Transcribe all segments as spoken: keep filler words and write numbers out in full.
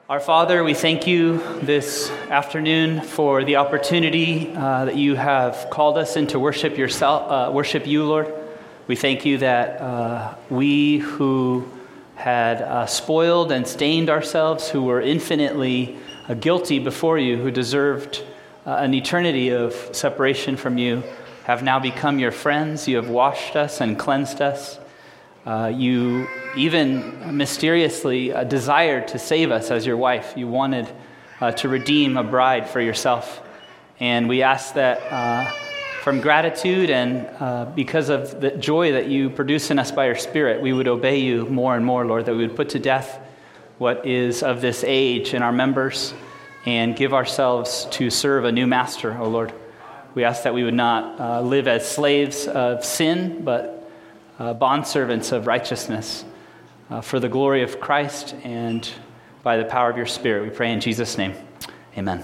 Our Father, we thank you this afternoon for the opportunity uh, that you have called us into worship yourself, uh, worship you, Lord. We thank you that uh, we who had uh, spoiled and stained ourselves, who were infinitely uh, guilty before you, who deserved uh, an eternity of separation from you, have now become your friends. You have washed us and cleansed us. Uh, you even mysteriously uh, desired to save us as your wife. You wanted uh, to redeem a bride for yourself. And we ask that uh, from gratitude and uh, because of the joy that you produce in us by your Spirit, we would obey you more and more, Lord, that we would put to death what is of this age in our members and give ourselves to serve a new master, O Lord. We ask that we would not uh, live as slaves of sin, but Uh, bondservants of righteousness uh, for the glory of Christ and by the power of your Spirit. We pray in Jesus' name. Amen.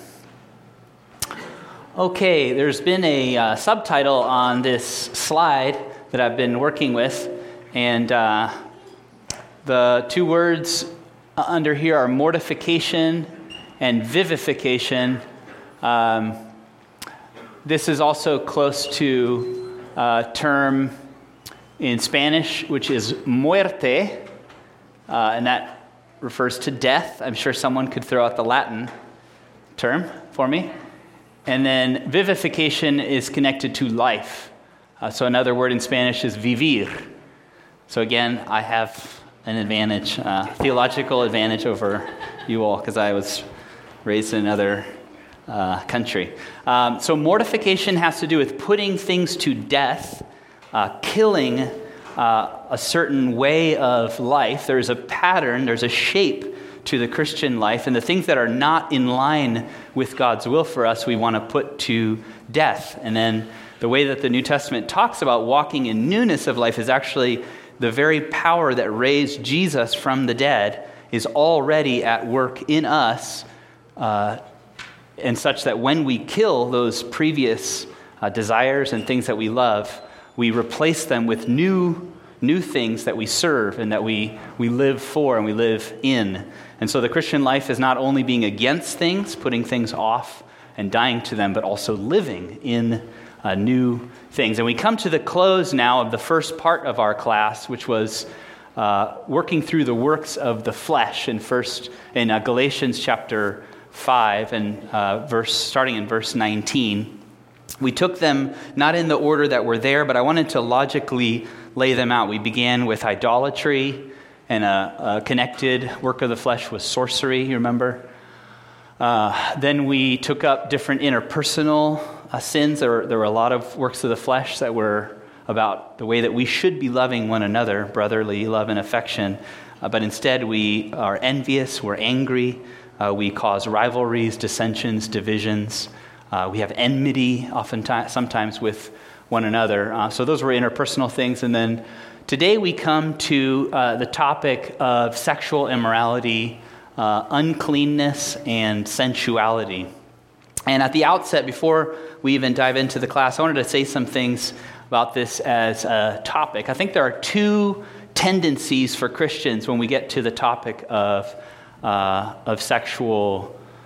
Okay, there's been a uh, subtitle on this slide that I've been working with, and uh, the two words under here are mortification and vivification. Um, this is also close to a term in Spanish, which is muerte, uh, and that refers to death. I'm sure someone could throw out the Latin term for me. And then vivification is connected to life. Uh, so another word in Spanish is vivir. So again, I have an advantage, uh, theological advantage over you all, because I was raised in another uh, country. Um, so mortification has to do with putting things to death, Uh, killing uh, a certain way of life. There's a pattern, there's a shape to the Christian life, and the things that are not in line with God's will for us, we want to put to death. And then the way that the New Testament talks about walking in newness of life is actually the very power that raised Jesus from the dead is already at work in us, uh, and such that when we kill those previous uh, desires and things that we love, we replace them with new new things that we serve and that we, we live for and we live in. And so the Christian life is not only being against things, putting things off and dying to them, but also living in uh, new things. And we come to the close now of the first part of our class, which was uh, working through the works of the flesh in first in uh, Galatians chapter five and uh, verse starting in verse nineteen. We took them not in the order that were there, but I wanted to logically lay them out. We began with idolatry, and a, a connected work of the flesh was sorcery, you remember? Uh, then we took up different interpersonal uh, sins. There were, there were a lot of works of the flesh that were about the way that we should be loving one another, brotherly love and affection. Uh, but instead we are envious, we're angry, uh, we cause rivalries, dissensions, divisions. Uh, we have enmity oftentimes, sometimes with one another. Uh, so those were interpersonal things. And then today we come to uh, the topic of sexual immorality, uh, uncleanness, and sensuality. And at the outset, before we even dive into the class, I wanted to say some things about this as a topic. I think there are two tendencies for Christians when we get to the topic of, uh, of sexual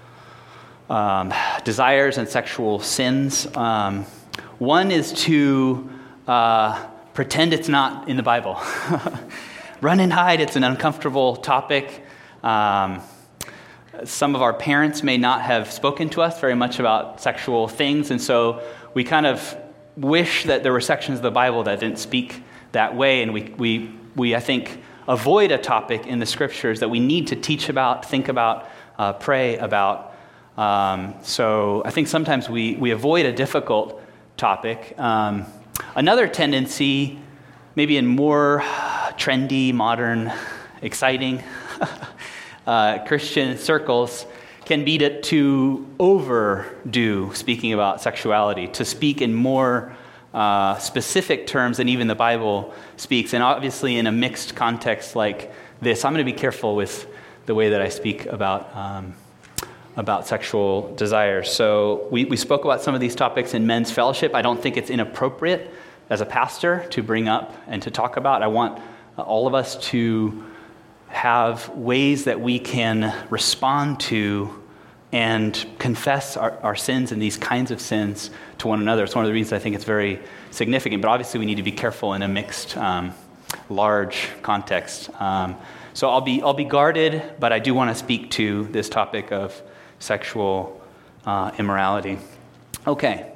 Um, desires and sexual sins. Um, one is to uh, pretend it's not in the Bible. Run and hide. It's an uncomfortable topic. Um, some of our parents may not have spoken to us very much about sexual things, and so we kind of wish that there were sections of the Bible that didn't speak that way, and we, we, we I think, avoid a topic in the Scriptures that we need to teach about, think about, uh, pray about. Um, so I think sometimes we, we avoid a difficult topic. Um, another tendency, maybe in more trendy, modern, exciting uh, Christian circles, can be to, to overdo speaking about sexuality, to speak in more uh, specific terms than even the Bible speaks. And obviously in a mixed context like this, I'm going to be careful with the way that I speak about um about sexual desires. So we, we spoke about some of these topics in men's fellowship. I don't think it's inappropriate as a pastor to bring up and to talk about. I want all of us to have ways that we can respond to and confess our, our sins and these kinds of sins to one another. It's one of the reasons I think it's very significant, but obviously we need to be careful in a mixed, um, large context. Um, so I'll be I'll be guarded, but I do want to speak to this topic of sexual uh, immorality. Okay.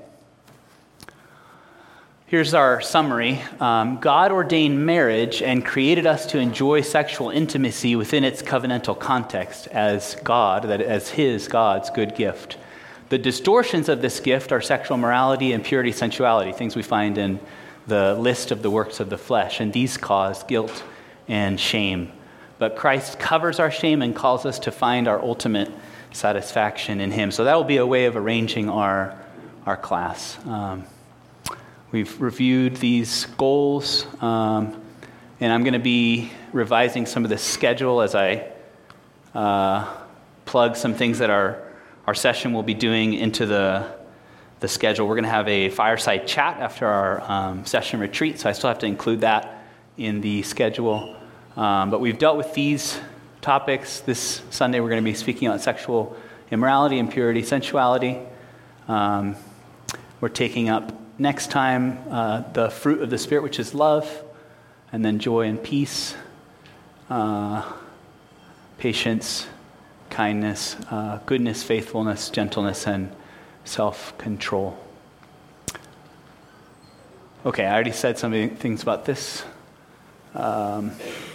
Here's our summary. Um, God ordained marriage and created us to enjoy sexual intimacy within its covenantal context as God, that as His, God's good gift. The distortions of this gift are sexual morality, impurity, sensuality, things we find in the list of the works of the flesh, and these cause guilt and shame. But Christ covers our shame and calls us to find our ultimate satisfaction in Him. So that will be a way of arranging our, our class. Um, We've reviewed these goals, um, and I'm going to be revising some of the schedule as I uh, plug some things that our, our session will be doing into the, the schedule. We're going to have a fireside chat after our um, session retreat, so I still have to include that in the schedule. Um, but we've dealt with these topics. This Sunday we're going to be speaking on sexual immorality, impurity, sensuality. Um, we're taking up next time, uh, the fruit of the Spirit, which is love, and then joy and peace, uh, patience, kindness, uh, goodness, faithfulness, gentleness, and self-control. Okay, I already said some things about this. Um,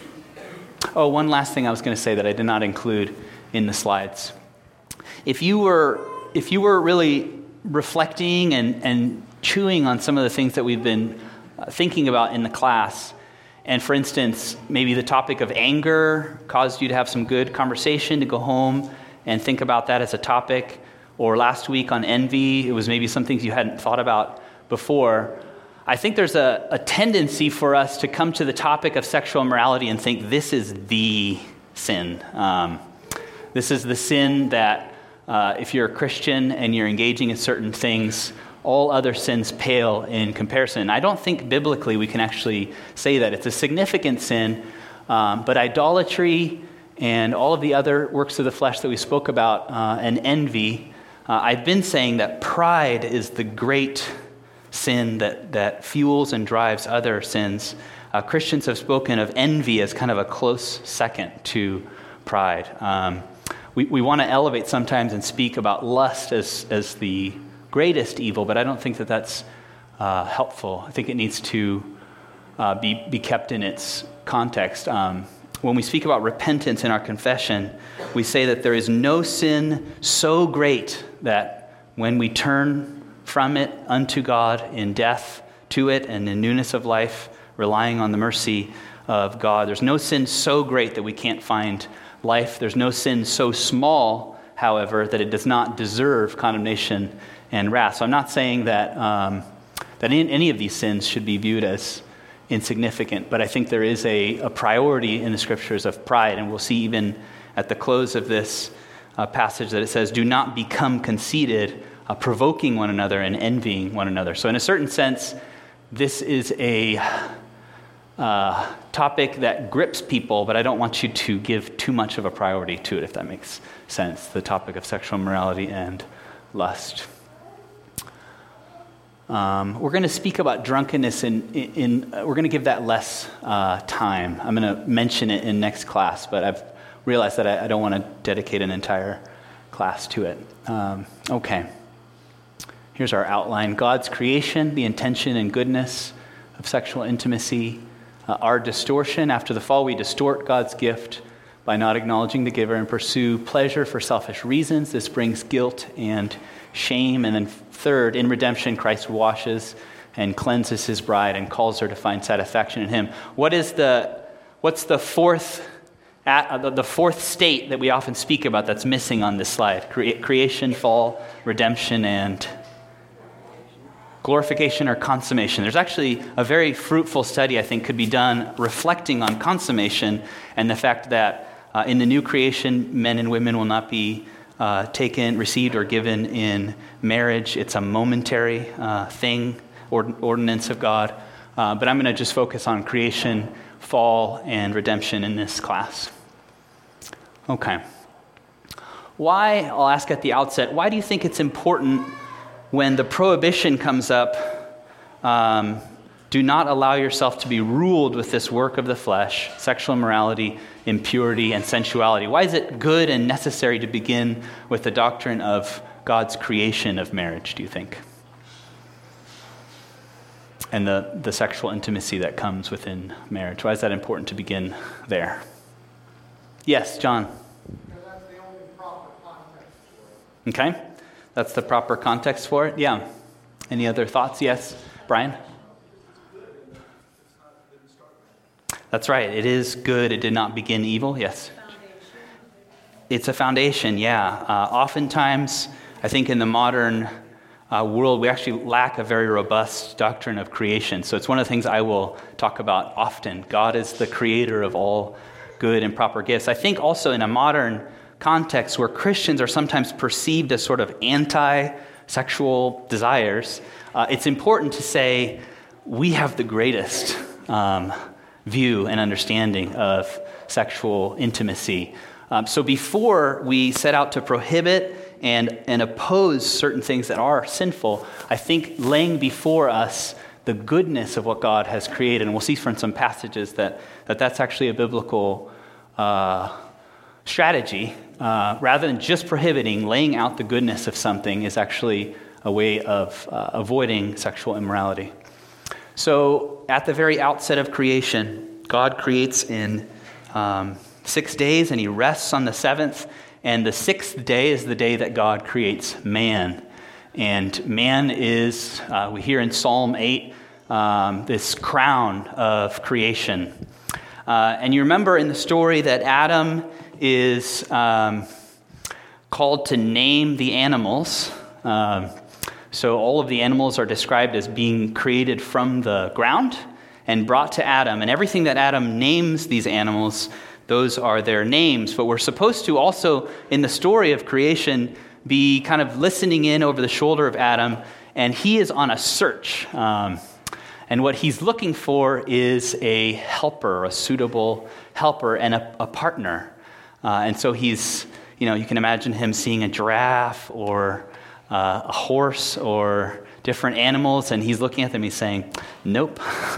oh, one last thing I was going to say that I did not include in the slides. If you were, if you were really reflecting and, and chewing on some of the things that we've been uh, thinking about in the class, and for instance, maybe the topic of anger caused you to have some good conversation to go home and think about that as a topic, or last week on envy, it was maybe some things you hadn't thought about before. I think there's a, a tendency for us to come to the topic of sexual immorality and think this is the sin. Um, this is the sin that uh, if you're a Christian and you're engaging in certain things, all other sins pale in comparison. I don't think biblically we can actually say that. It's a significant sin, um, but idolatry and all of the other works of the flesh that we spoke about, uh, and envy, uh, I've been saying that pride is the great sin that, that fuels and drives other sins. Uh, Christians have spoken of envy as kind of a close second to pride. Um, we we want to elevate sometimes and speak about lust as, as the greatest evil, but I don't think that that's uh, helpful. I think it needs to uh, be, be kept in its context. Um, when we speak about repentance in our confession, we say that there is no sin so great that when we turn from it unto God in death to it and in newness of life, relying on the mercy of God, there's no sin so great that we can't find life. There's no sin so small, however, that it does not deserve condemnation and wrath. So I'm not saying that um, that in, any of these sins should be viewed as insignificant, but I think there is a, a priority in the scriptures of pride, and we'll see even at the close of this uh, passage that it says, do not become conceited, uh, provoking one another and envying one another. So in a certain sense, this is a uh, topic that grips people, but I don't want you to give too much of a priority to it, if that makes sense, the topic of sexual immorality and lust. Um, we're going to speak about drunkenness, in, in, in uh, we're going to give that less uh, time. I'm going to mention it in next class, but I've realized that I, I don't want to dedicate an entire class to it. Um, okay. Here's our outline. God's creation, the intention and goodness of sexual intimacy. Uh, our distortion. After the fall, we distort God's gift by not acknowledging the giver and pursue pleasure for selfish reasons. This brings guilt and shame. And then third, in redemption, Christ washes and cleanses his bride and calls her to find satisfaction in him. What is the, what's the fourth, uh, the fourth state that we often speak about that's missing on this slide? Cre- creation, fall, redemption, and glorification or consummation. There's actually a very fruitful study, I think, could be done reflecting on consummation and the fact that uh, in the new creation, men and women will not be uh, taken, received, or given in marriage. It's a momentary uh, thing, ord- ordinance of God. Uh, but I'm going to just focus on creation, fall, and redemption in this class. Okay. Why, I'll ask at the outset, why do you think it's important when the prohibition comes up, um, do not allow yourself to be ruled with this work of the flesh, sexual immorality, impurity, and sensuality? Why is it good and necessary to begin with the doctrine of God's creation of marriage, do you think? And the, the sexual intimacy that comes within marriage. Why is that important to begin there? Yes, John. Because that's the only proper context for it. Okay. That's the proper context for it? Yeah. Any other thoughts? Yes. Brian? That's right. It is good. It did not begin evil. Yes. It's a foundation, yeah. Uh, oftentimes, I think in the modern uh, world, we actually lack a very robust doctrine of creation. So it's one of the things I will talk about often. God is the creator of all good and proper gifts. I think also in a modern context where Christians are sometimes perceived as sort of anti-sexual desires, uh, it's important to say we have the greatest um, view and understanding of sexual intimacy. Um, so before we set out to prohibit and, and oppose certain things that are sinful, I think laying before us the goodness of what God has created, and we'll see from some passages that, that that's actually a biblical uh, strategy. Uh, rather than just prohibiting, laying out the goodness of something is actually a way of uh, avoiding sexual immorality. So at the very outset of creation, God creates in um, six days, and he rests on the seventh. And the sixth day is the day that God creates man. And man is, uh, we hear in Psalm eight, um, this crown of creation. Uh, and you remember in the story that Adam is um, called to name the animals. Um, so all of the animals are described as being created from the ground and brought to Adam. And everything that Adam names these animals, those are their names. But we're supposed to also, in the story of creation, be kind of listening in over the shoulder of Adam, and he is on a search. Um, and what he's looking for is a helper, a suitable helper, and a, a partner. Uh, and so he's, you know, you can imagine him seeing a giraffe or uh, a horse or different animals, and he's looking at them, he's saying, nope,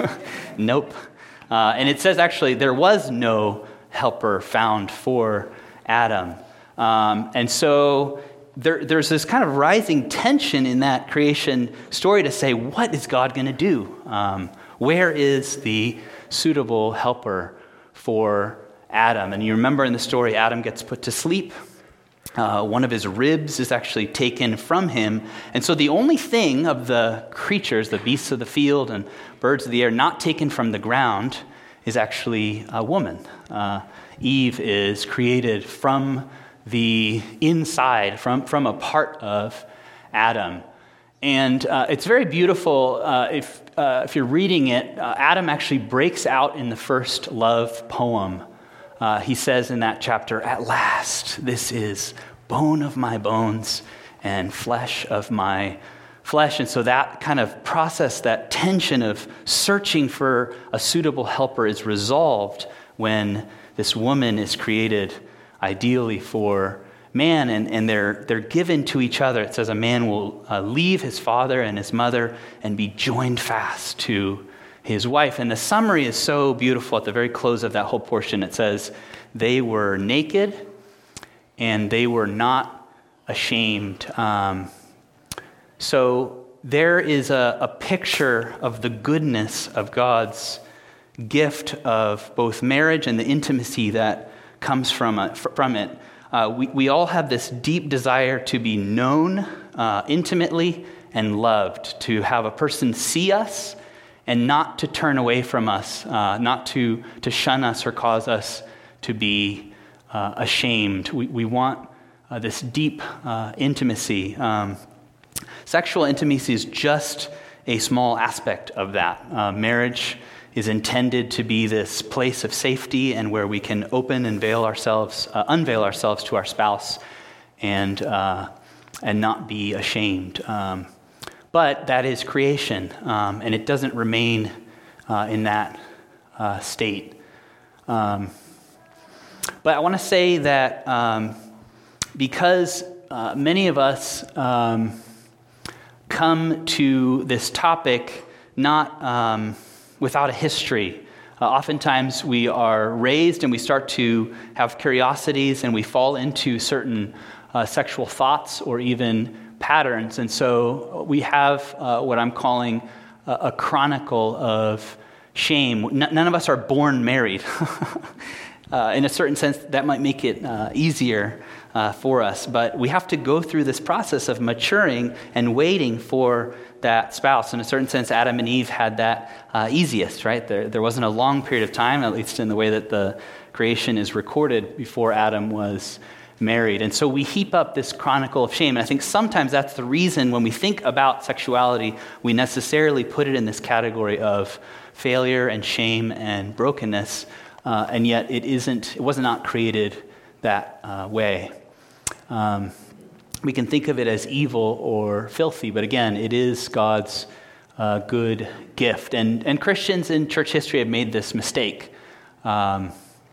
nope. Uh, and it says actually there was no helper found for Adam. Um, and so there, there's this kind of rising tension in that creation story to say, what is God going to do? Um, where is the suitable helper for Adam? And you remember in the story, Adam gets put to sleep. Uh, one of his ribs is actually taken from him. And so the only thing of the creatures, the beasts of the field and birds of the air, not taken from the ground is actually a woman. Uh, Eve is created from the inside, from, from a part of Adam. And uh, it's very beautiful. Uh, if, uh, if you're reading it, uh, Adam actually breaks out in the first love poem. Uh, he says in that chapter, at last, this is bone of my bones and flesh of my flesh. And so that kind of process, that tension of searching for a suitable helper is resolved when this woman is created ideally for man, and, and they're, they're given to each other. It says a man will uh, leave his father and his mother and be joined fast to his wife. And the summary is so beautiful at the very close of that whole portion. It says, they were naked and they were not ashamed. Um, so there is a, a picture of the goodness of God's gift of both marriage and the intimacy that comes from it. From it. Uh, we, we all have this deep desire to be known uh, intimately and loved, to have a person see us and not to turn away from us, uh, not to, to shun us or cause us to be uh, ashamed. We, we want uh, this deep uh, intimacy. Um, sexual intimacy is just a small aspect of that. Uh, marriage is intended to be this place of safety and where we can open and veil ourselves, uh, unveil ourselves to our spouse and, uh, and not be ashamed. Um, But that is creation, um, and it doesn't remain uh, in that uh, state. Um, but I want to say that um, because uh, many of us um, come to this topic not um, without a history. Uh, oftentimes we are raised and we start to have curiosities and we fall into certain uh, sexual thoughts or even patterns. And so we have uh, what I'm calling a, a chronicle of shame. N- none of us are born married. uh, in a certain sense, that might make it uh, easier uh, for us. But we have to go through this process of maturing and waiting for that spouse. In a certain sense, Adam and Eve had that uh, easiest, right? There, there wasn't a long period of time, at least in the way that the creation is recorded, before Adam was married. And so we heap up this chronicle of shame. And I think sometimes that's the reason when we think about sexuality, we necessarily put it in this category of failure and shame and brokenness. Uh, and yet it isn't, it was not created that uh, way. Um, We can think of it as evil or filthy, but again, it is God's uh, good gift. And, and Christians in church history have made this mistake. Um,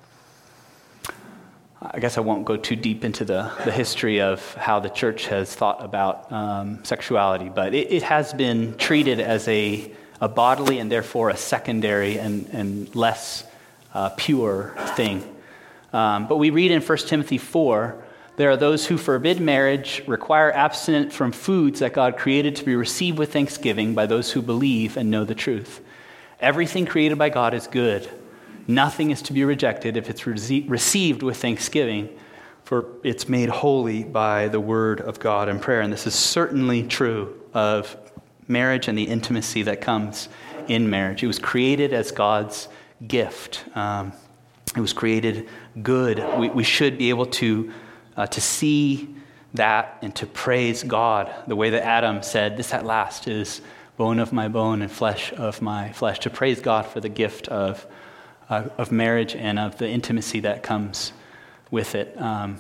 I guess I won't go too deep into the, the history of how the church has thought about um, sexuality, but it, it has been treated as a, a bodily and therefore a secondary and, and less uh, pure thing. Um, but we read in First Timothy four, there are those who forbid marriage, require abstinence from foods that God created to be received with thanksgiving by those who believe and know the truth. Everything created by God is good. Nothing is to be rejected if it's rece- received with thanksgiving, for it's made holy by the word of God and prayer. And this is certainly true of marriage and the intimacy that comes in marriage. It was created as God's gift. Um, it was created good. We, we should be able to Uh, to see that and to praise God the way that Adam said, this at last is bone of my bone and flesh of my flesh. To praise God for the gift of uh, of marriage and of the intimacy that comes with it. Um,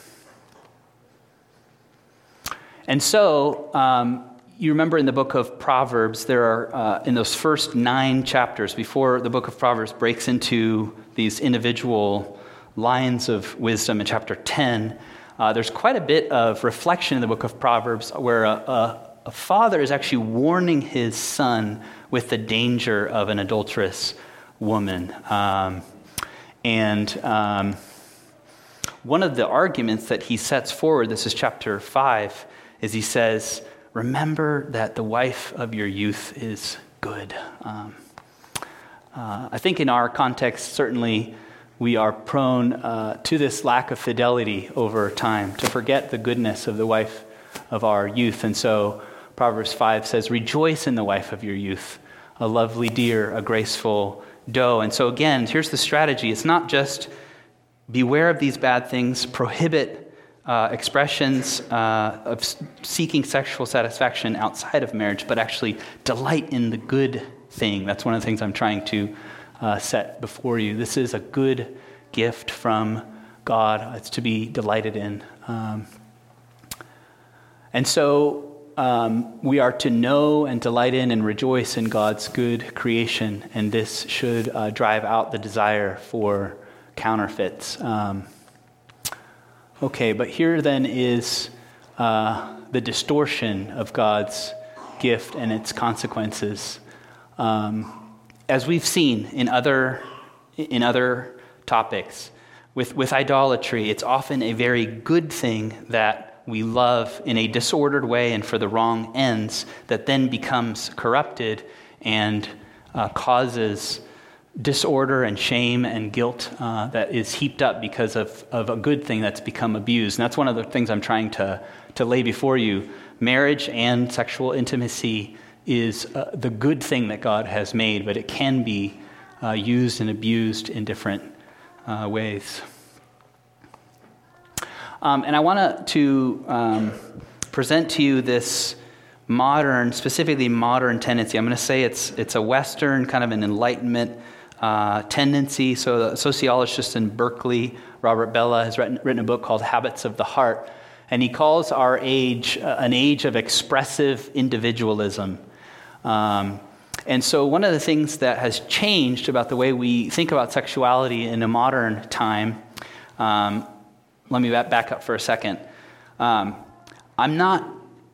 and so, um, you remember in the book of Proverbs, there are, uh, in those first nine chapters, before the book of Proverbs breaks into these individual lines of wisdom in chapter ten, uh, there's quite a bit of reflection in the book of Proverbs where a, a, a father is actually warning his son with the danger of an adulterous woman. Um, and um, one of the arguments that he sets forward, this is chapter five, is he says, remember that the wife of your youth is good. Um, uh, I think in our context, certainly, we are prone uh, to this lack of fidelity over time, to forget the goodness of the wife of our youth. And so Proverbs five says, rejoice in the wife of your youth, a lovely deer, a graceful doe. And so again, here's the strategy. It's not just beware of these bad things, prohibit uh, expressions uh, of seeking sexual satisfaction outside of marriage, but actually delight in the good thing. That's one of the things I'm trying to Uh, set before you. This is a good gift from God. It's to be delighted in. Um, and so um, we are to know and delight in and rejoice in God's good creation, and this should uh, drive out the desire for counterfeits. Um, okay, but here then is uh, the distortion of God's gift and its consequences. Um, As we've seen in other in other topics, with, with idolatry, it's often a very good thing that we love in a disordered way and for the wrong ends that then becomes corrupted and uh, causes disorder and shame and guilt uh, that is heaped up because of, of a good thing that's become abused. And that's one of the things I'm trying to, to lay before you. Marriage and sexual intimacy is uh, the good thing that God has made, but it can be uh, used and abused in different uh, ways. Um, and I want to um, present to you this modern, specifically modern tendency. I'm going to say it's it's a Western kind of an Enlightenment uh, tendency. So the sociologist in Berkeley, Robert Bellah, has written, written a book called Habits of the Heart, and he calls our age uh, an age of expressive individualism. Um, and so one of the things that has changed about the way we think about sexuality in a modern time Um, let me back up for a second. Um, I'm not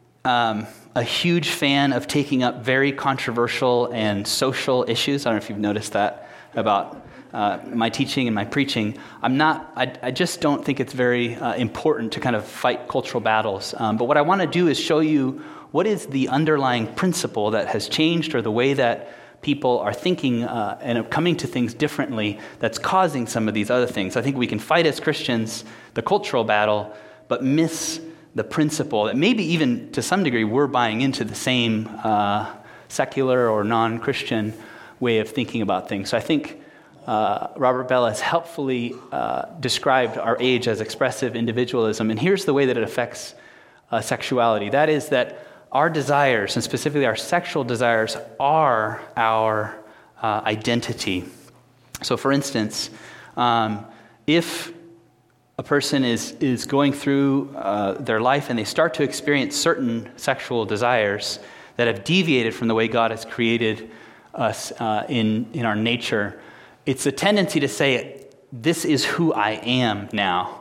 um, a huge fan of taking up very controversial and social issues. I don't know if you've noticed that about uh, my teaching and my preaching. I'm not, I, I just don't think it's very uh, important to kind of fight cultural battles. Um, but what I want to do is show you what is the underlying principle that has changed, or the way that people are thinking uh, and coming to things differently that's causing some of these other things. I think we can fight as Christians the cultural battle, but miss the principle that maybe even to some degree we're buying into the same uh, secular or non-Christian way of thinking about things. So I think uh, Robert Bell has helpfully uh, described our age as expressive individualism, and here's the way that it affects uh, sexuality. That is that our desires, and specifically our sexual desires, are our uh, identity. So for instance, um, if a person is, is going through uh, their life and they start to experience certain sexual desires that have deviated from the way God has created us uh, in, in our nature, it's a tendency to say, this is who I am now.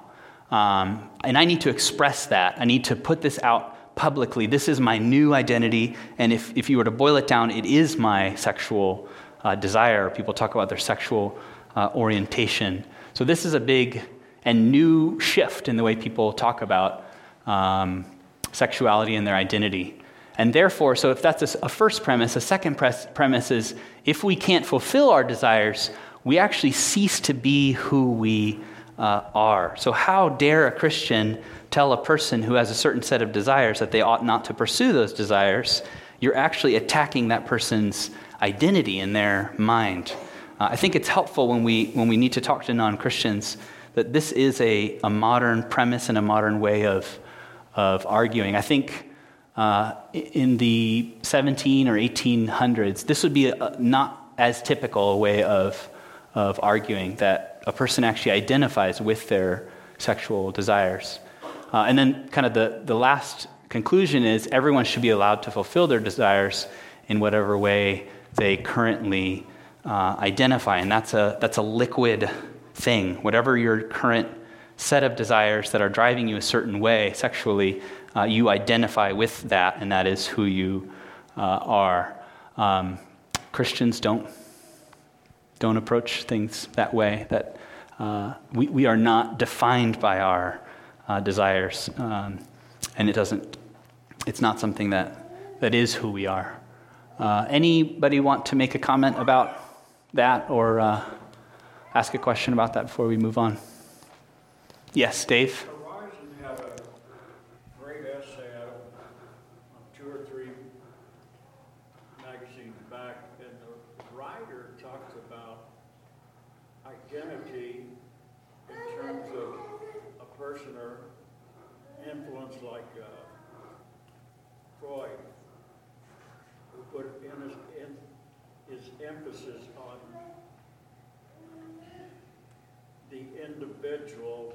Um, and I need to express that. I need to put this out publicly. This is my new identity. And if, if you were to boil it down, it is my sexual uh, desire. People talk about their sexual uh, orientation. So this is a big and new shift in the way people talk about um, sexuality and their identity. And therefore, so if that's a, a first premise, a second pres- premise is if we can't fulfill our desires, we actually cease to be who we uh, are. So how dare a Christian tell a person who has a certain set of desires that they ought not to pursue those desires? You're actually attacking that person's identity in their mind. Uh, I think it's helpful when we when we need to talk to non-Christians that this is a, a modern premise and a modern way of, of arguing. I think uh, in the seventeen or eighteen hundreds, this would be a, not as typical a way of, of arguing, that a person actually identifies with their sexual desires. Uh, and then kind of the, the last conclusion is everyone should be allowed to fulfill their desires in whatever way they currently uh, identify. And that's a that's a liquid thing. Whatever your current set of desires that are driving you a certain way sexually, uh, you identify with that, and that is who you uh, are. Um, Christians don't don't approach things that way. That uh, we we are not defined by our uh, desires, um, and it doesn't. It's not something that that is who we are. Uh, anybody want to make a comment about that, or Uh, ask a question about that before we move on? Yes, Dave? Horizon had a great essay out on two or three magazines back, and the writer talks about identity in terms of a person or influence like uh, Freud, who put in his, in his emphasis on the individual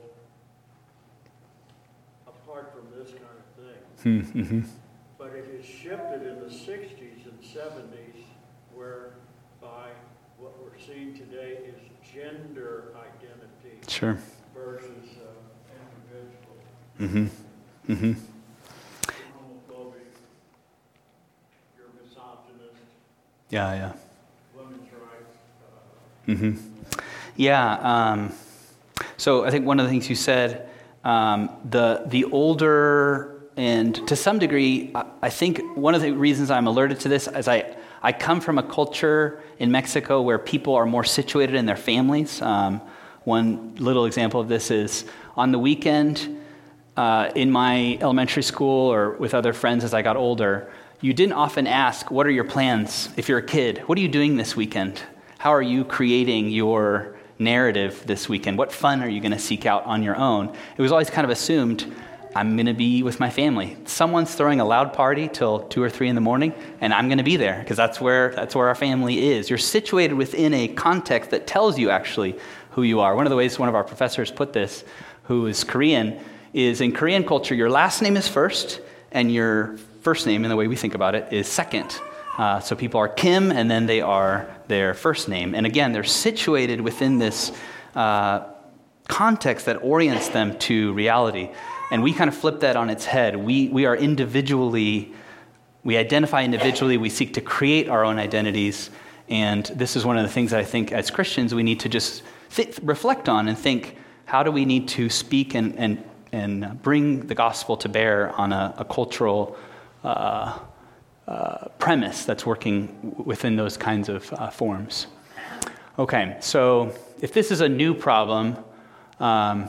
apart from this kind of thing. Mm-hmm. But it has shifted in the sixties and seventies, whereby what we're seeing today is gender identity Sure. versus uh, individual. Mm-hmm. Mm-hmm. You're homophobic, you're misogynist, Yeah, yeah. women's rights. Uh, Mm-hmm. Yeah. Um, so I think one of the things you said, um, the the older, and to some degree, I, I think one of the reasons I'm alerted to this is I, I come from a culture in Mexico where people are more situated in their families. Um, one little example of this is on the weekend uh, in my elementary school or with other friends as I got older, you didn't often ask, what are your plans if you're a kid? What are you doing this weekend? How are you creating your narrative this weekend? What fun are you going to seek out on your own? It was always kind of assumed, I'm going to be with my family. Someone's throwing a loud party till two or three in the morning, and I'm going to be there because that's where that's where our family is. You're situated within a context that tells you actually who you are. One of the ways one of our professors put this, who is Korean, is in Korean culture, your last name is first, and your first name, in the way we think about it, is second. Uh, so people are Kim, and then they are their first name. And again, they're situated within this uh, context that orients them to reality. And we kind of flip that on its head. We we are individually, we identify individually, we seek to create our own identities. And this is one of the things that I think as Christians we need to just th- reflect on and think, how do we need to speak and and, and bring the gospel to bear on a, a cultural uh, uh, premise that's working within those kinds of uh, forms. Okay, so if this is a new problem, um,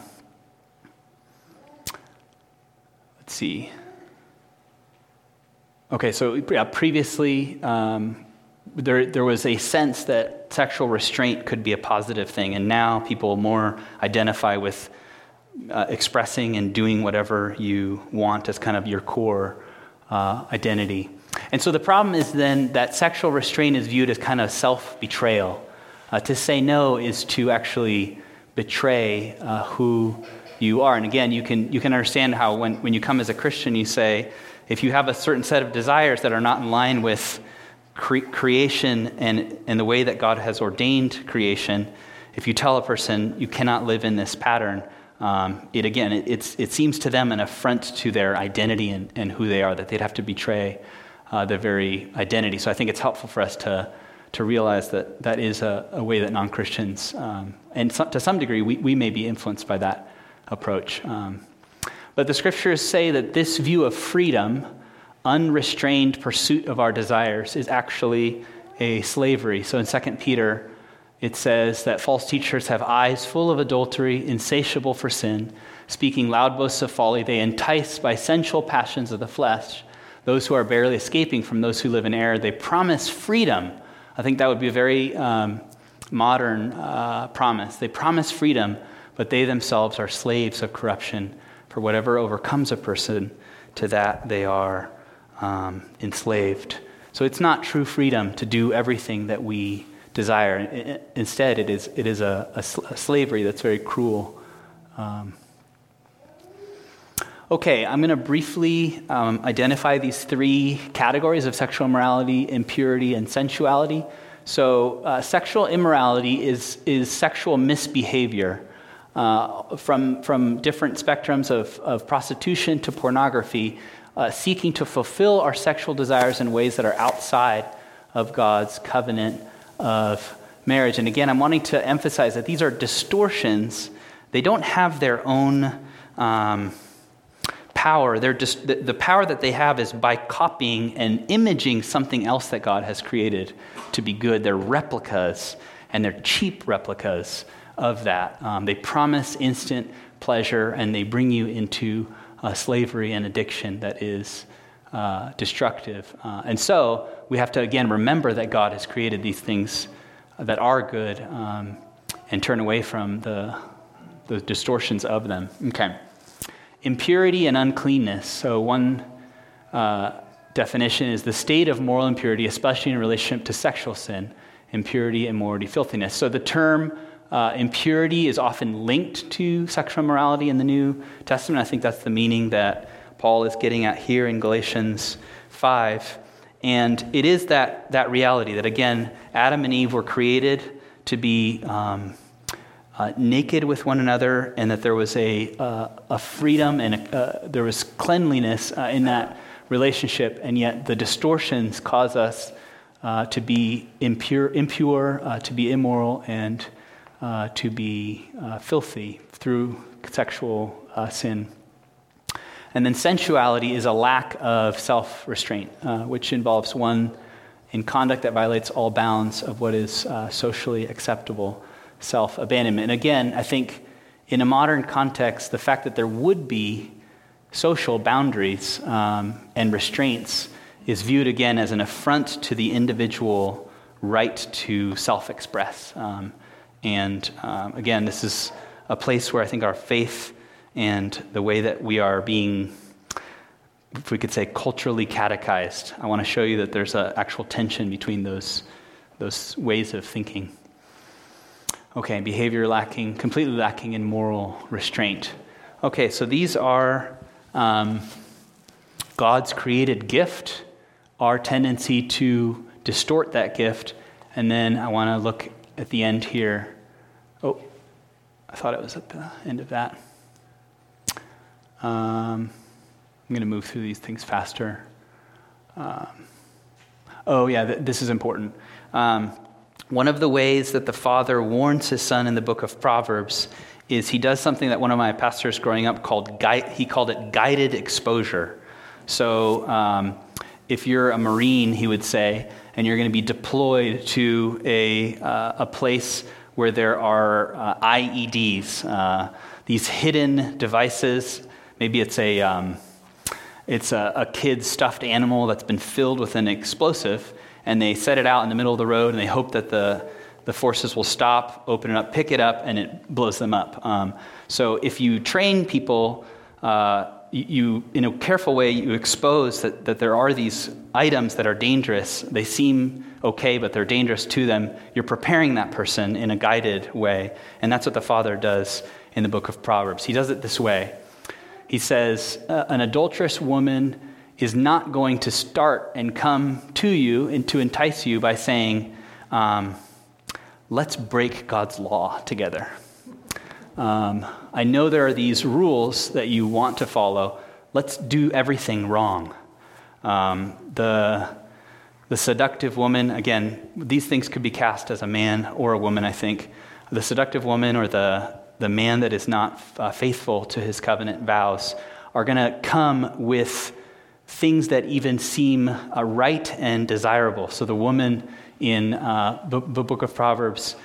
let's see. Okay, so yeah, previously um, there there was a sense that sexual restraint could be a positive thing, and now people more identify with uh, expressing and doing whatever you want as kind of your core uh, identity. And so the problem is then that sexual restraint is viewed as kind of self-betrayal. Uh, to say no is to actually betray uh, who you are. And again, you can you can understand how when, when you come as a Christian, you say, if you have a certain set of desires that are not in line with cre- creation and, and the way that God has ordained creation, if you tell a person you cannot live in this pattern, um, it again, it, it's, it seems to them an affront to their identity and, and who they are, that they'd have to betray uh, their very identity. So I think it's helpful for us to to realize that that is a, a way that non-Christians, um, and so, to some degree, we, we may be influenced by that approach. Um, but the scriptures say that this view of freedom, unrestrained pursuit of our desires, is actually a slavery. So in Second Peter, it says that false teachers have eyes full of adultery, insatiable for sin, speaking loud boasts of folly. They entice by sensual passions of the flesh those who are barely escaping from those who live in error. They promise freedom. I think that would be a very um, modern uh, promise. They promise freedom, but they themselves are slaves of corruption. For whatever overcomes a person, to that they are um, enslaved. So it's not true freedom to do everything that we desire. Instead, it is it is a, a, a slavery that's very cruel. Um, okay, I'm going to briefly um, identify these three categories of sexual immorality: impurity and sensuality. So uh, sexual immorality is is sexual misbehavior uh, from, from different spectrums of, of prostitution to pornography, uh, seeking to fulfill our sexual desires in ways that are outside of God's covenant of marriage. And again, I'm wanting to emphasize that these are distortions. They don't have their own um, power. They're just the, the power that they have is by copying and imaging something else that God has created to be good. They're replicas, and they're cheap replicas of that. Um, they promise instant pleasure, and they bring you into uh, slavery and addiction that is uh, destructive. Uh, and so we have to, again, remember that God has created these things that are good um, and turn away from the, the distortions of them. Okay. Impurity and uncleanness. So one uh, definition is the state of moral impurity, especially in relationship to sexual sin, impurity, immorality, filthiness. So the term uh, impurity is often linked to sexual immorality in the New Testament. I think that's the meaning that Paul is getting at here in Galatians five. And it is that, that reality that, again, Adam and Eve were created to be um, uh, naked with one another, and that there was a, uh, a freedom and a, uh, there was cleanliness uh, in that relationship, and yet the distortions cause us uh, to be impure, impure uh, to be immoral, and uh, to be uh, filthy through sexual uh, sin. And then sensuality is a lack of self-restraint, uh, which involves one in conduct that violates all bounds of what is uh, socially acceptable, self-abandonment. And again, I think in a modern context, the fact that there would be social boundaries um, and restraints is viewed again as an affront to the individual right to self-express. Um, and um, again, this is a place where I think our faith and the way that we are being, if we could say, culturally catechized, I want to show you that there's an actual tension between those, those ways of thinking. Okay, behavior lacking, completely lacking in moral restraint. Okay, so these are um, God's created gift, our tendency to distort that gift, and then I want to look at the end here. Oh, I thought it was at the end of that. Um, I'm going to move through these things faster. Um, oh, yeah, th- this is important. Um, one of the ways that the Father warns his Son in the book of Proverbs is he does something that one of my pastors growing up called, gui- he called it guided exposure. So um, if you're a Marine, he would say, and you're going to be deployed to a, uh, a place where there are uh, I E Ds, uh, these hidden devices. Maybe it's a um, it's a, a kid's stuffed animal that's been filled with an explosive, and they set it out in the middle of the road, and they hope that the the forces will stop, open it up, pick it up, and it blows them up. Um, so if you train people, uh, you, you in a careful way, you expose that, that there are these items that are dangerous. They seem okay, but they're dangerous to them. You're preparing that person in a guided way, and that's what the Father does in the book of Proverbs. He does it this way. He says, uh, an adulterous woman is not going to start and come to you and to entice you by saying, um, let's break God's law together. Um, I know there are these rules that you want to follow. Let's do everything wrong. Um, the, the seductive woman, again, these things could be cast as a man or a woman, I think. The seductive woman or the the man that is not uh, faithful to his covenant vows are going to come with things that even seem uh, right and desirable. So the woman in uh, the, the book of Proverbs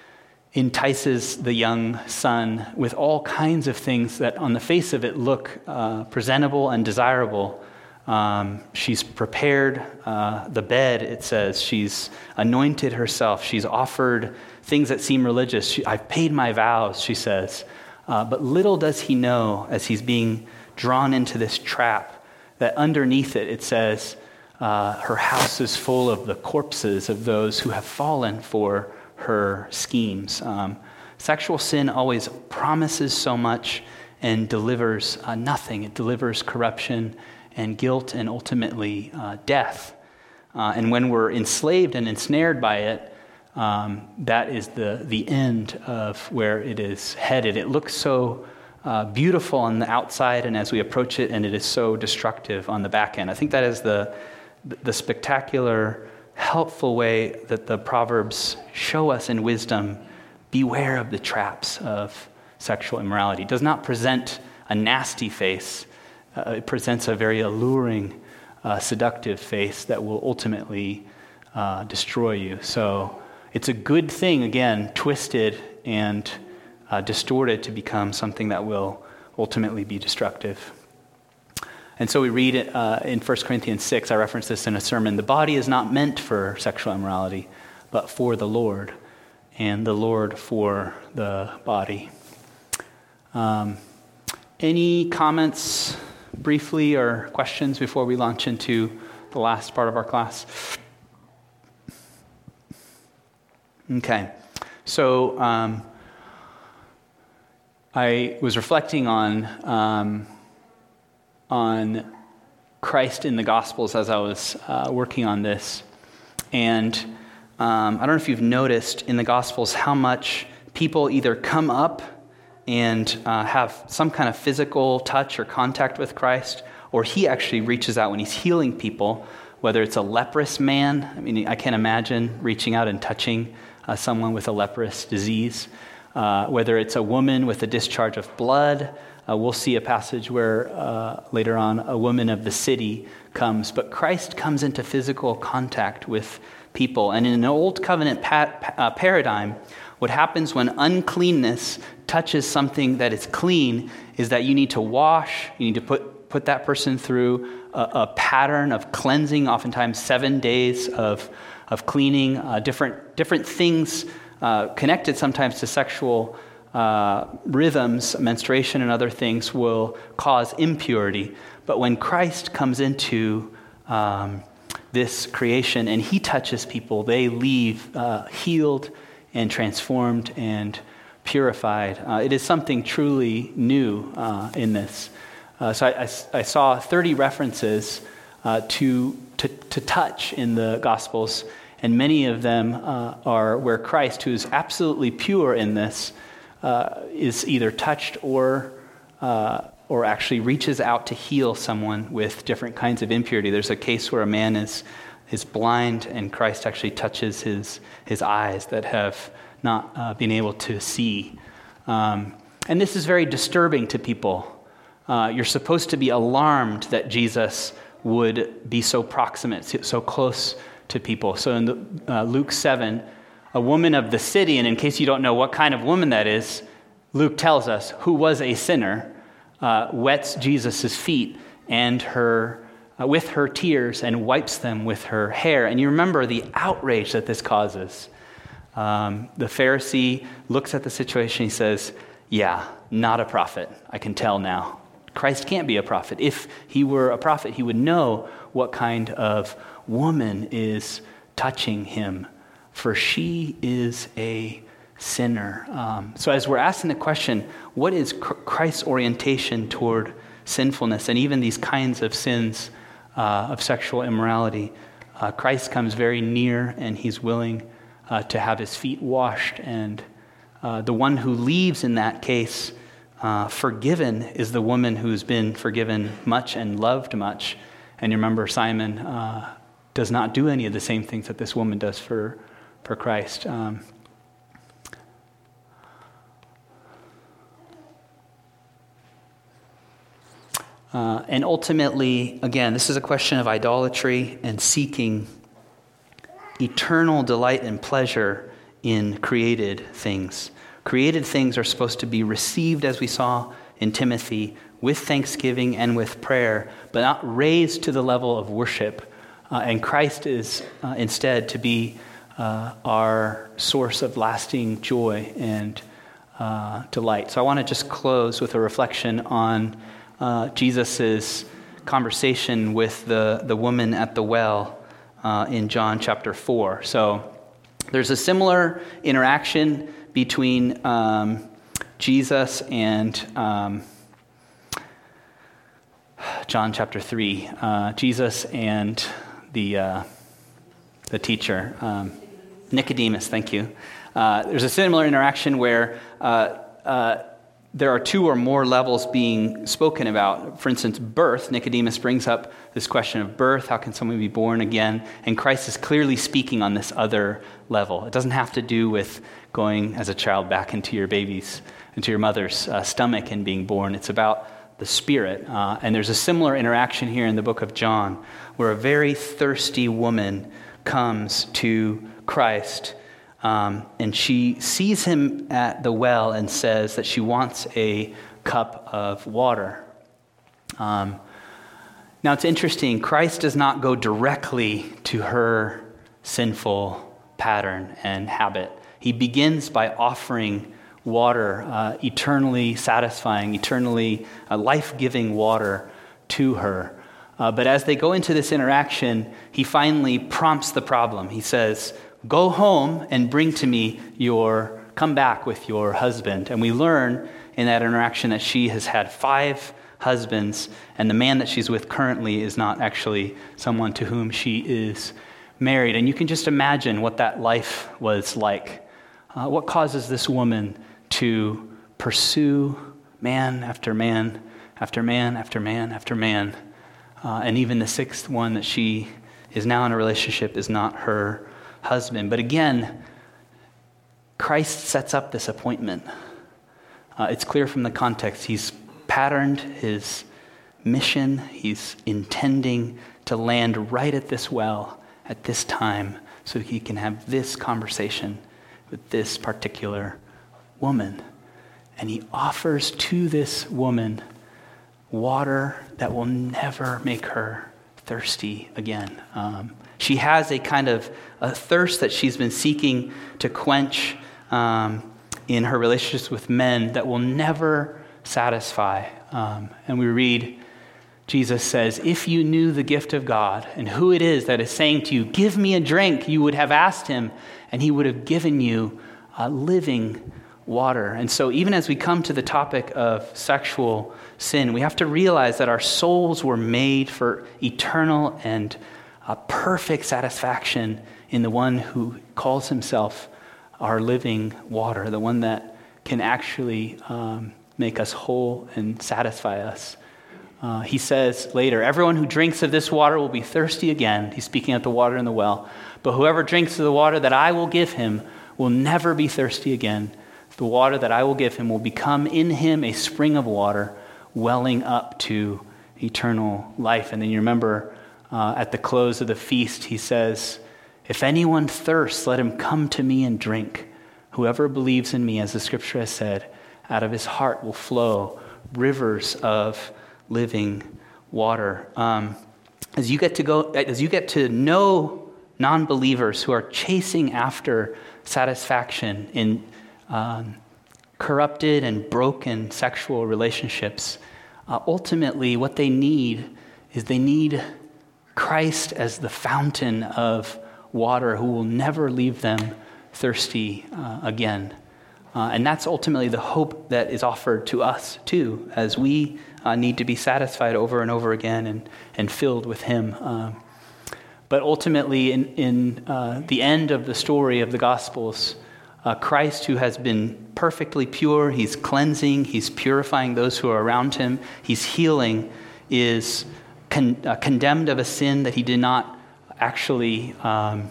entices the young son with all kinds of things that on the face of it look uh, presentable and desirable. Um, she's prepared uh, the bed, it says. She's anointed herself. She's offered things that seem religious. She, I've paid my vows, she says. Uh, but little does he know, as he's being drawn into this trap, that underneath it, it says, uh, her house is full of the corpses of those who have fallen for her schemes. Um, sexual sin always promises so much and delivers uh, nothing. It delivers corruption and guilt and ultimately uh, death. Uh, and when we're enslaved and ensnared by it, um, that is the, the end of where it is headed. It looks so uh, beautiful on the outside, and as we approach it, and it is so destructive on the back end. I think that is the, the spectacular, helpful way that the Proverbs show us in wisdom. Beware of the traps of sexual immorality. It does not present a nasty face. Uh, it presents a very alluring, uh, seductive face that will ultimately uh, destroy you. So it's a good thing, again, twisted and uh, distorted to become something that will ultimately be destructive. And so we read it uh, in First Corinthians six, I referenced this in a sermon, the body is not meant for sexual immorality, but for the Lord, and the Lord for the body. Um, any comments briefly or questions before we launch into the last part of our class? Okay, so um, I was reflecting on um, on Christ in the Gospels as I was uh, working on this, and um, I don't know if you've noticed in the Gospels how much people either come up and uh, have some kind of physical touch or contact with Christ, or he actually reaches out when he's healing people, whether it's a leprous man. I mean, I can't imagine reaching out and touching uh, someone with a leprous disease. Uh, whether it's a woman with a discharge of blood. Uh, we'll see a passage where uh, later on a woman of the city comes. But Christ comes into physical contact with people. And in an old covenant pa- uh, paradigm, what happens when uncleanness touches something that is clean is that you need to wash, you need to put, put that person through a, a pattern of cleansing, oftentimes seven days of, of cleaning, uh, different, different things uh, connected sometimes to sexual uh, rhythms, menstruation and other things will cause impurity. But when Christ comes into um, this creation and he touches people, they leave uh, healed and transformed and purified. Uh, it is something truly new uh, in this. Uh, so I, I, I saw thirty references uh, to, to to touch in the Gospels, and many of them uh, are where Christ, who is absolutely pure in this, uh, is either touched or uh, or actually reaches out to heal someone with different kinds of impurity. There's a case where a man is is blind, and Christ actually touches his his eyes that have not uh, been able to see. Um, and this is very disturbing to people. Uh, you're supposed to be alarmed that Jesus would be so proximate, so close to people. So in the, uh, Luke seven, a woman of the city, and in case you don't know what kind of woman that is, Luke tells us, who was a sinner, uh, wets Jesus' feet and her uh, with her tears and wipes them with her hair. And you remember the outrage that this causes. Um, the Pharisee looks at the situation, he says, yeah, not a prophet, I can tell now. Christ can't be a prophet. If he were a prophet, he would know what kind of woman is touching him, for she is a sinner. Um, so as we're asking the question, what is Christ's orientation toward sinfulness and even these kinds of sins uh, of sexual immorality? Uh, Christ comes very near, and he's willing uh, to have his feet washed. And uh, the one who leaves in that case Uh, forgiven is the woman who's been forgiven much and loved much. And you remember Simon uh, does not do any of the same things that this woman does for, for Christ. Um, uh, and ultimately, again, this is a question of idolatry and seeking eternal delight and pleasure in created things. Created things are supposed to be received, as we saw in Timothy, with thanksgiving and with prayer, but not raised to the level of worship. Uh, and Christ is uh, instead to be uh, our source of lasting joy and uh, delight. So I want to just close with a reflection on uh, Jesus' conversation with the, the woman at the well uh, in John chapter four. So there's a similar interaction between um, Jesus and um, John chapter three, uh, Jesus and the uh, the teacher, um, Nicodemus, thank you. Uh, there's a similar interaction where uh, uh, there are two or more levels being spoken about. For instance, birth. Nicodemus brings up this question of birth. How can someone be born again? And Christ is clearly speaking on this other level. It doesn't have to do with going as a child back into your baby's, into your mother's uh, stomach and being born. It's about the Spirit. Uh, and there's a similar interaction here in the book of John, where a very thirsty woman comes to Christ, um, and she sees him at the well and says that she wants a cup of water. Um, now it's interesting, Christ does not go directly to her sinful pattern and habit. He begins by offering water, uh, eternally satisfying, eternally uh, life-giving water to her. Uh, but as they go into this interaction, he finally prompts the problem. He says, go home and bring to me your, come back with your husband. And we learn in that interaction that she has had five husbands, and the man that she's with currently is not actually someone to whom she is married. And you can just imagine what that life was like. Uh, what causes this woman to pursue man after man after man after man after man? Uh, and even the sixth one that she is now in a relationship is not her husband. But again, Christ sets up this appointment. Uh, it's clear from the context. He's patterned his mission. He's intending to land right at this well at this time so he can have this conversation with this particular woman. And he offers to this woman water that will never make her thirsty again. Um, she has a kind of a thirst that she's been seeking to quench um, in her relationships with men that will never satisfy. Um, and we read, Jesus says, if you knew the gift of God and who it is that is saying to you, give me a drink, you would have asked him, and he would have given you uh, living water. And so even as we come to the topic of sexual sin, we have to realize that our souls were made for eternal and uh, perfect satisfaction in the one who calls himself our living water, the one that can actually um, make us whole and satisfy us. Uh, he says later, everyone who drinks of this water will be thirsty again. He's speaking of the water in the well. But whoever drinks of the water that I will give him will never be thirsty again. The water that I will give him will become in him a spring of water welling up to eternal life. And then you remember uh, at the close of the feast, he says, if anyone thirsts, let him come to me and drink. Whoever believes in me, as the scripture has said, out of his heart will flow rivers of living water. Um, as you get to go, as you get to know non-believers who are chasing after satisfaction in um, corrupted and broken sexual relationships, uh, ultimately what they need is they need Christ as the fountain of water who will never leave them thirsty uh, again. Uh, and that's ultimately the hope that is offered to us too, as we uh, need to be satisfied over and over again and, and filled with him. Uh, but ultimately, in, in uh, the end of the story of the Gospels, uh, Christ, who has been perfectly pure, he's cleansing, he's purifying those who are around him, he's healing, is con- uh, condemned of a sin that he did not actually um,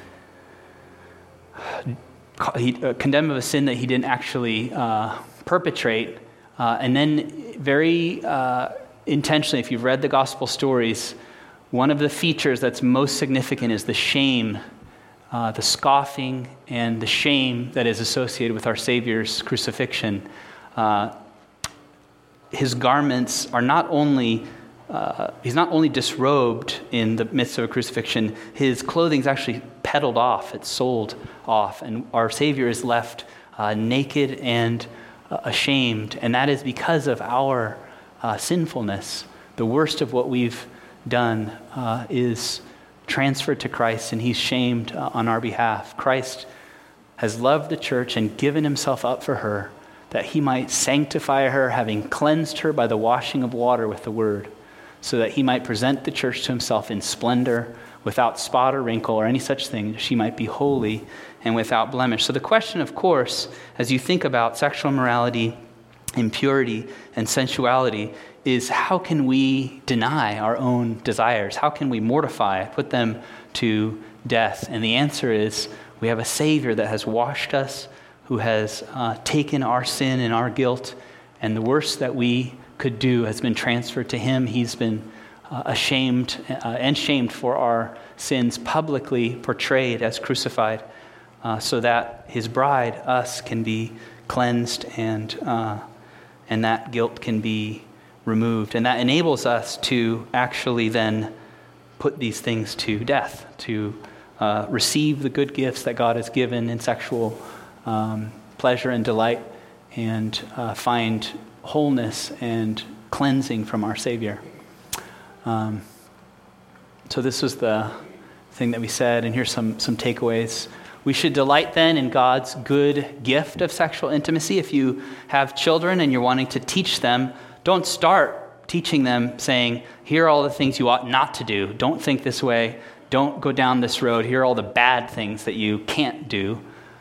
he uh, condemned of a sin that he didn't actually uh, perpetrate, uh, and then very uh, intentionally, if you've read the gospel stories, one of the features that's most significant is the shame, uh, the scoffing, and the shame that is associated with our Savior's crucifixion. Uh, his garments are not only Uh, he's not only disrobed in the midst of a crucifixion, his clothing is actually peddled off, it's sold off, and our Savior is left uh, naked and uh, ashamed, and that is because of our uh, sinfulness. The worst of what we've done uh, is transferred to Christ, and he's shamed uh, on our behalf. Christ has loved the church and given himself up for her, that he might sanctify her, having cleansed her by the washing of water with the word, so that he might present the church to himself in splendor, without spot or wrinkle or any such thing, she might be holy and without blemish. So the question, of course, as you think about sexual immorality, impurity, and sensuality, is how can we deny our own desires? How can we mortify, put them to death? And the answer is, we have a Savior that has washed us, who has uh, taken our sin and our guilt, and the worst that we could do has been transferred to him. He's been uh, ashamed uh, and shamed for our sins, publicly portrayed as crucified, uh, so that his bride, us, can be cleansed and uh, and that guilt can be removed. And that enables us to actually then put these things to death, to uh, receive the good gifts that God has given in sexual um, pleasure and delight, and uh, find wholeness and cleansing from our Savior. Um, so this was the thing that we said, and here's some, some takeaways. We should delight then in God's good gift of sexual intimacy. If you have children and you're wanting to teach them, don't start teaching them saying, here are all the things you ought not to do. Don't think this way. Don't go down this road. Here are all the bad things that you can't do.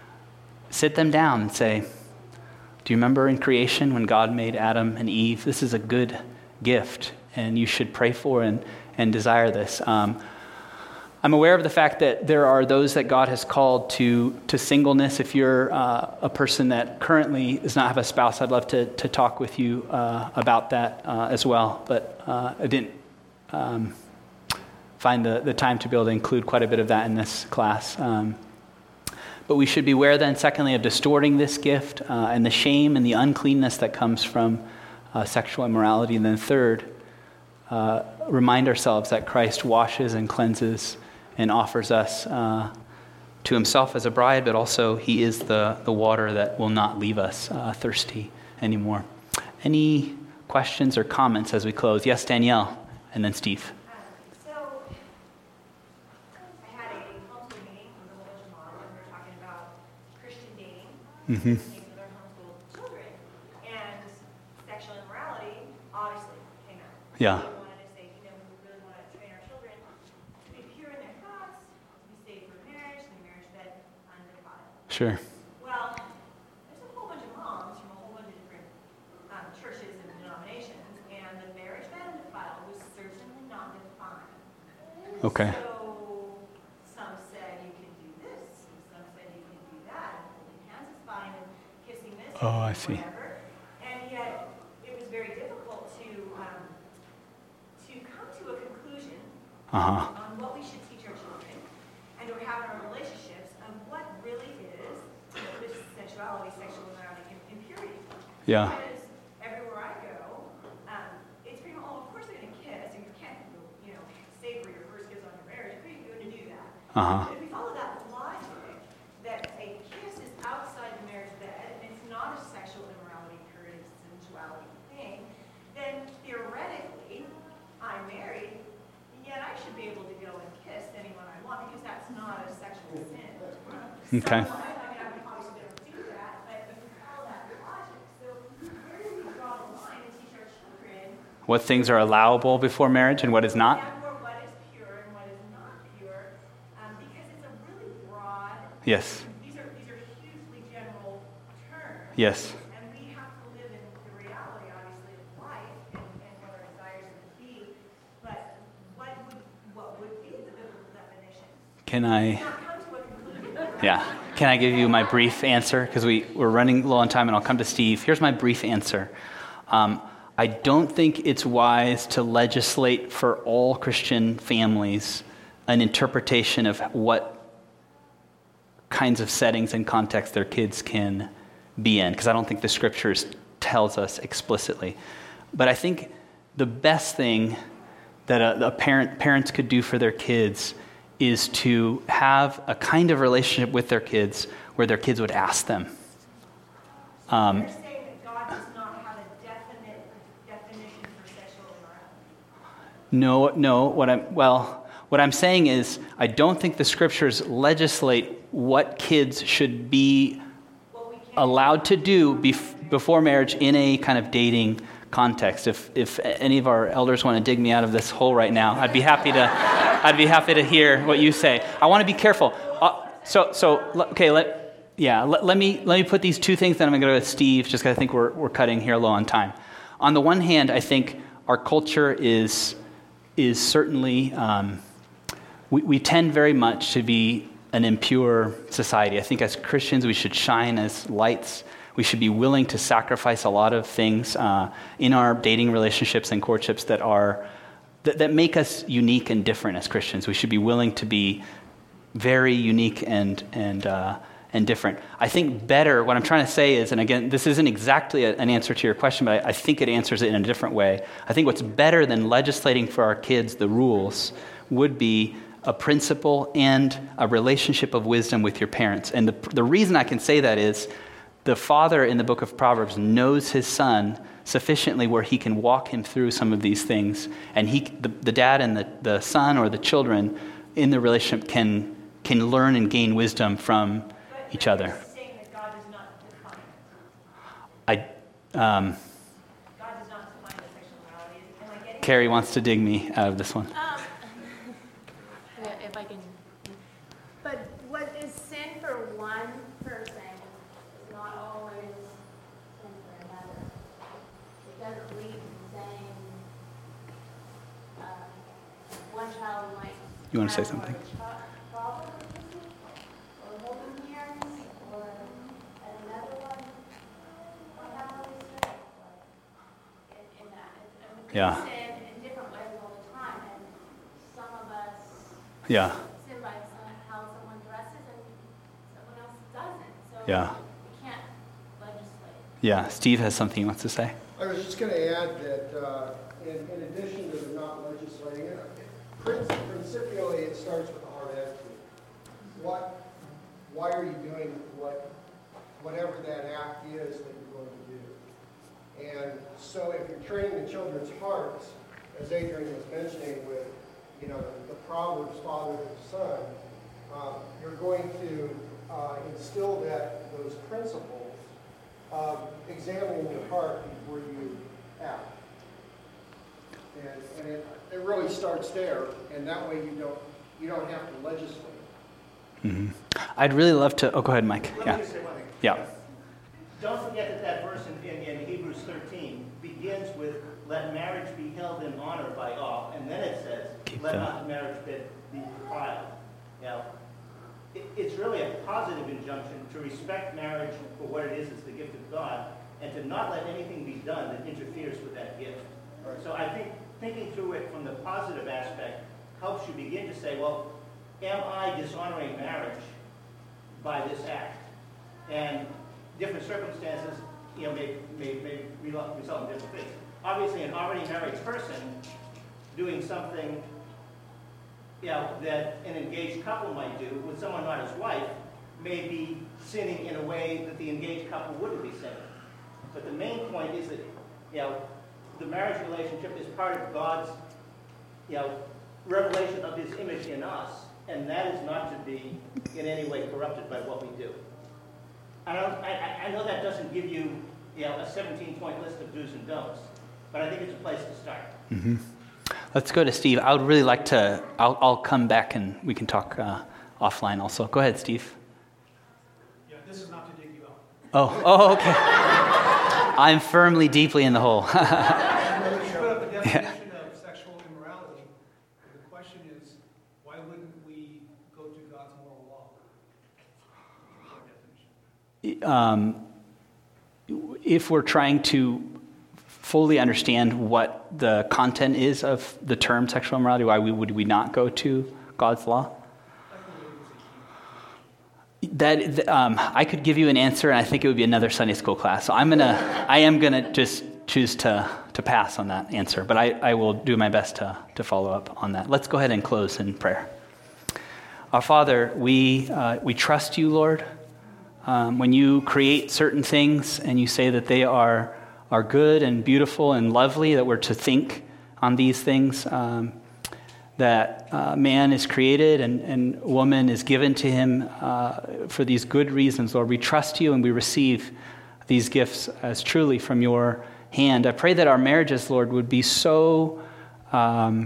Sit them down and say, do you remember in creation when God made Adam and Eve? This is a good gift, and you should pray for and, and desire this. Um, I'm aware of the fact that there are those that God has called to, to singleness. If you're uh, a person that currently does not have a spouse, I'd love to, to talk with you uh, about that uh, as well. But uh, I didn't um, find the, the time to be able to include quite a bit of that in this class. Um, But we should beware then, secondly, of distorting this gift uh, and the shame and the uncleanness that comes from uh, sexual immorality. And then third, uh, remind ourselves that Christ washes and cleanses and offers us uh, to himself as a bride, but also he is the, the water that will not leave us uh, thirsty anymore. Any questions or comments as we close? Yes, Danielle, and then Steve. Mm-hmm. For their homeschooled children, and sexual immorality obviously came out. Yeah. We wanted to say, you know, we really want to train our children to be pure in their thoughts, to be saved from marriage, and marriage bed undefiled. Sure. Well, there's a whole bunch of moms Okay. So some said you can do this, and some said you can do that, and holding hands is fine, and kissing this, Oh, and I see. whatever. And yet, it was very difficult to um, to come to a conclusion Uh-huh. on what we should teach our children and to have in our relationships of what really is this sexuality, sexual immorality, and impurity. Yeah. Because everywhere I go, um, it's pretty much, oh, of course they're going to kiss, and you can't, you know, savor your first kiss on your marriage. You're pretty good to do that. Uh-huh. But if we follow that logic, that a kiss is outside the marriage bed, and it's not a sexual immorality, purity, sensuality thing, then theoretically, I'm married, yet I should be able to go and kiss anyone I want, because that's not a sexual sin. Okay. So, I mean, I would obviously never do that, but if we follow that logic, so where do we draw the line and teach our children What things are allowable before marriage and what is not? therefore what is pure and what is not pure? Um, because it's a really broad, Yes. these are these are hugely general terms. Yes. And we have to live in the reality, obviously, of life and, and what our desires would be. But what would what would be the biblical definition? Can I? Not come to a conclusion. Yeah. Can I give you my brief answer? Because we, we're running low on time, and I'll come to Steve. Here's my brief answer. Um, I don't think it's wise to legislate for all Christian families an interpretation of what kinds of settings and contexts their kids can be in, because I don't think the scriptures tells us explicitly. But I think the best thing that a, a parent parents could do for their kids is to have a kind of relationship with their kids where their kids would ask them. Um, You're saying that God does not have a definite definition for sexual immorality. no, no. What I'm well, what I'm saying is, I don't think the scriptures legislate what kids should be What we can allowed to do bef- before marriage in a kind of dating context. If if any of our elders want to dig me out of this hole right now, I'd be happy to. I'd be happy to hear what you say. I want to be careful. Uh, so so okay. Let yeah. Let, let me let me put these two things. Then I'm going to go to Steve, just because I think we're we're cutting here low on time. On the one hand, I think our culture is is certainly um, we we tend very much to be an impure society. I think as Christians, we should shine as lights. We should be willing to sacrifice a lot of things uh, in our dating relationships and courtships that are that, that make us unique and different as Christians. We should be willing to be very unique and and uh, and different. I think better. What I'm trying to say is, and again, this isn't exactly a, an answer to your question, but I, I think it answers it in a different way. I think what's better than legislating for our kids the rules would be a principle and a relationship of wisdom with your parents. And the the reason I can say that is, the father in the book of Proverbs knows his son sufficiently where he can walk him through some of these things. And he, the, the dad and the, the son or the children in the relationship can can learn and gain wisdom from But each other. you're saying that God does not define it. I, um, God does not define the sexual morality. Am I getting Carrie wants to dig me out of this one. Um, yeah, if I can. But what is sin for one person is not always sin for another. It doesn't lead to saying uh, one child might. You wanna say have something? a pro- problem with kissing, or holding hands, or and another one might have a restriction in, in that. And we Yeah. sin in different ways all the time, and some of us Yeah, sin by some- how someone dresses and someone else doesn't. So Yeah. we can't legislate. yeah. Steve has something he wants to say. I was just going to add that uh, in, in addition to the not legislating it, prin- principially it starts with a hard attitude. What, why are you doing what, whatever that act is that you're going to do? And so if you're training the children's hearts, as Adrian was mentioning with, you know, the, the Proverbs father and son, um, you're going to uh, instill that those principles of examining your heart before you act. And, and it, it really starts there, and that way you don't you don't have to legislate. hmm I'd really love to. Oh, go ahead, Mike. Let Yeah, me just say one thing. yeah, Don't forget that that verse in, in, in Hebrews thirteen begins with, let marriage be held in honor by all, and then it says, Keep let the... not the marriage bed be defiled. Now, it, it's really a positive injunction to respect marriage for what it is, it's the gift of God, and to not let anything be done that interferes with that gift. So I think thinking through it from the positive aspect helps you begin to say, well, am I dishonoring marriage by this act? And different circumstances, you know, may, may, may result in different things. Obviously, an already married person doing something, you know, that an engaged couple might do with someone not his wife may be sinning in a way that the engaged couple wouldn't be sinning. But the main point is that, you know, the marriage relationship is part of God's, you know, revelation of His image in us, and that is not to be in any way corrupted by what we do. I don't. I, I know that doesn't give you, you know, a seventeen-point list of do's and don'ts, but I think it's a place to start. Mm-hmm. Let's go to Steve. I would really like to. I'll, I'll come back and we can talk uh, offline also. Go ahead, Steve. Yeah, this is not to dig you out. Oh. Oh. Okay. I'm firmly, deeply in the hole. You put up a definition of sexual immorality. The question is, why wouldn't we go to God's moral law? Um, if we're trying to fully understand what the content is of the term sexual immorality, why we, would we not go to God's law? That um, I could give you an answer, and I think it would be another Sunday school class. So I'm gonna, I am gonna just choose to to pass on that answer, but I, I will do my best to to follow up on that. Let's go ahead and close in prayer. Our Father, we uh, we trust you, Lord. Um, when you create certain things and you say that they are are good and beautiful and lovely, that we're to think on these things. Um, that uh, man is created and, and woman is given to him uh, for these good reasons. Lord, we trust you and we receive these gifts as truly from your hand. I pray that our marriages, Lord, would be so um,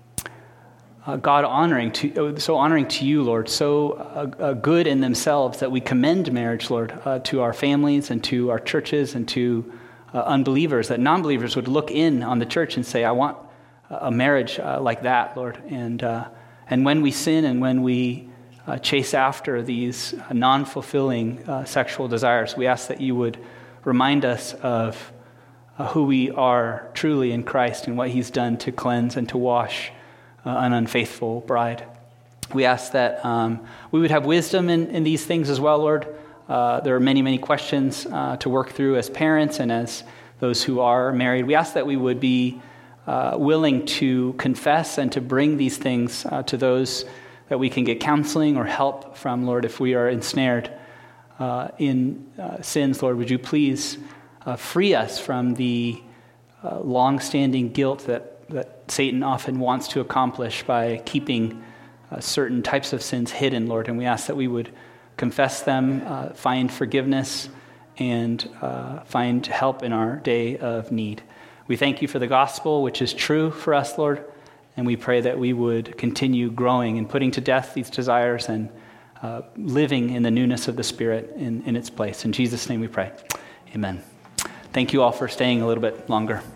uh, God-honoring, to, so honoring to you, Lord, so uh, uh, good in themselves that we commend marriage, Lord, uh, to our families and to our churches and to uh, unbelievers, that non-believers would look in on the church and say, I want a marriage uh, like that, Lord. And uh, and when we sin and when we uh, chase after these uh, non-fulfilling uh, sexual desires, we ask that you would remind us of uh, who we are truly in Christ and what he's done to cleanse and to wash uh, an unfaithful bride. We ask that um, we would have wisdom in, in these things as well, Lord. Uh, there are many, many questions uh, to work through as parents and as those who are married. We ask that we would be Uh, willing to confess and to bring these things uh, to those that we can get counseling or help from, Lord, if we are ensnared uh, in uh, sins. Lord, would you please uh, free us from the uh, long-standing guilt that, that Satan often wants to accomplish by keeping uh, certain types of sins hidden, Lord. And we ask that we would confess them, uh, find forgiveness, and uh, find help in our day of need. We thank you for the gospel, which is true for us, Lord, and we pray that we would continue growing and putting to death these desires and uh, living in the newness of the Spirit in, in its place. In Jesus' name we pray. Amen. Thank you all for staying a little bit longer.